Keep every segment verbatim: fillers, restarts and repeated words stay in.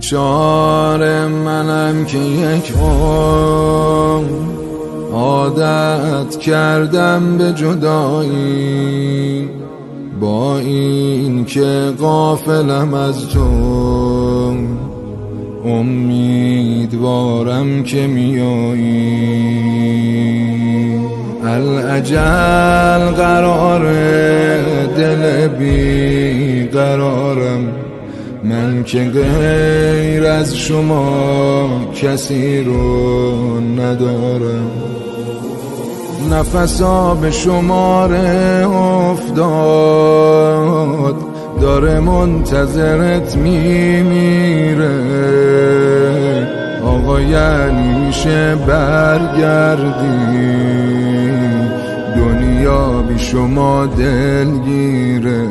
بیچاره منم که یک عمر عادت کردم به جدایی، با این که غافلم از تو امیدوارم که میایی. الاجل قراره دل بی قرارم، من که غیر از شما کسی رو ندارم. نفسا به شماره افتاد، داره منتظرت میمیره. آقا یعنی میشه برگردی، دنیا بی شما دلگیره.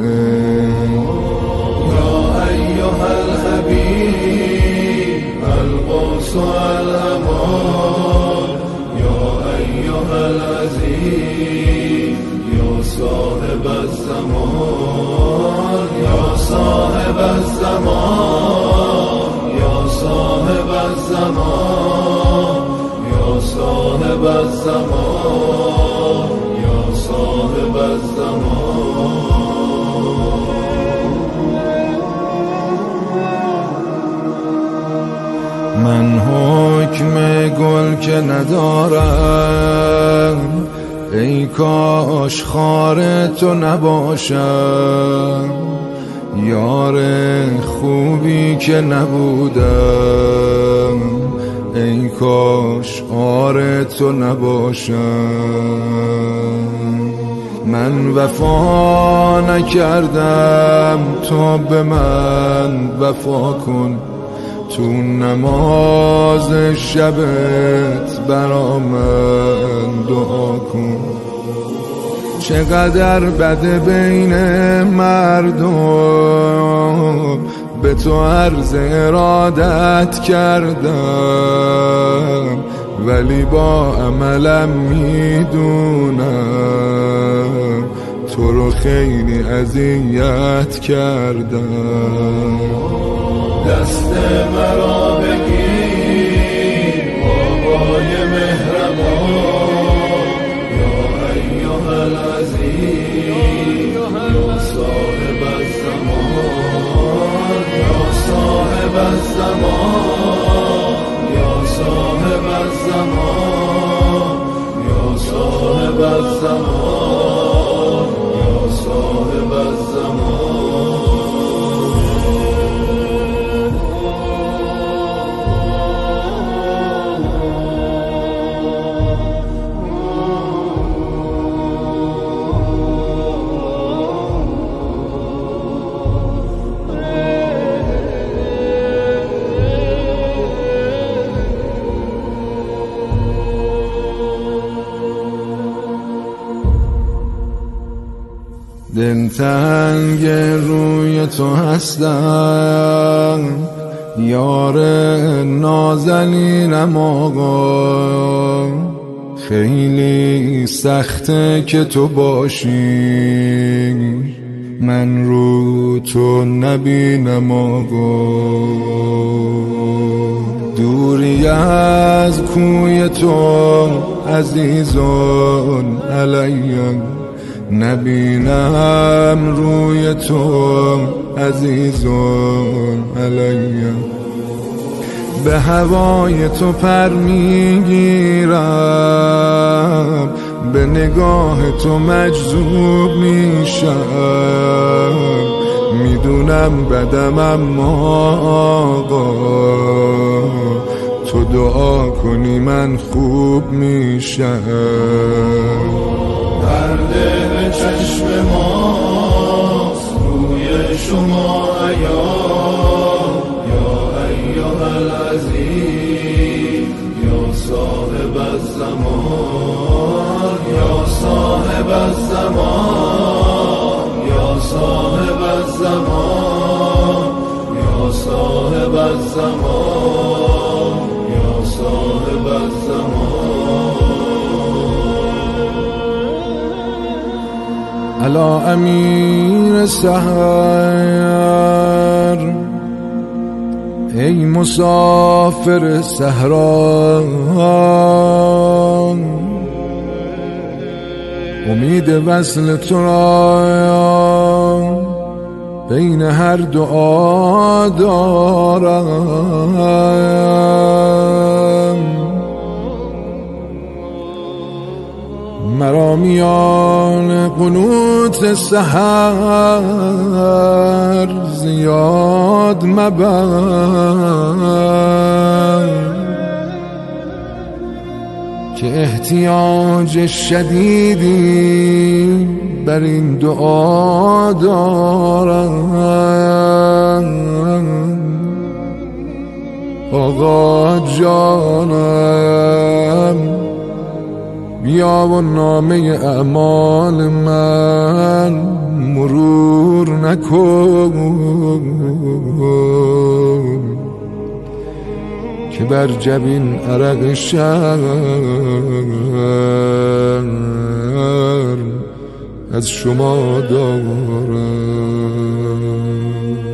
یا ایها الحبیب القدس الامان، یا ایها العزیز یا صاحب الزمان، یا صاحب الزمان، یا صاحب الزمان، یا صاحب الزمان، یا صاحب الزمان. من حکم گل که ندارم، ای کاش خار تو نباشم. یار خوبی که نبودم، ای کاش آر تو نباشم. من وفا نکردم، تو به من وفا کن. تو نماز شبت برا من دعا کن. چقدر بده بین مردم، به تو عرض ارادت کردم، ولی با عملم میدونم تو رو خیلی اذیت کردم. دست مرا بگیر بابای مهربان، یا ایها العزیز یا صاحب الزمان، یا صاحب الزمان، یا صاحب الزمان، یا صاحب الزمان، یا صاحب الزمان. دلتنگ روی تو هستم، یار نازنینم آقا. خیلی سخته که تو باشی، من رو تو نبینم آقا. دوری از کوی تو عزیزان علیم، نبینم روی تو عزیزان علیم. به هوای تو پر میگیرم، به نگاه تو مجذوب میشم. میدونم بدم اما آقا، تو دعا کنی من خوب میشم. پرده به چشم ماست روی شما عیان، یا ایها العزیز یا صاحب الزمان، یا صاحب الزمان، یا صاحب الزمان، یا صاحب الزمان، یا صاحب الزمان. علا امیر سحر ای مسافر صحرا، امید وصل تو را بین هر دعا دارم. مرا میان قنوت سحر زیاد مبر، که احتیاج شدیدی بر این دعا دارم. آقا جانم بیا و نامه اعمال من مرور نکن، که بر جبین عرق شرم از شما دارم.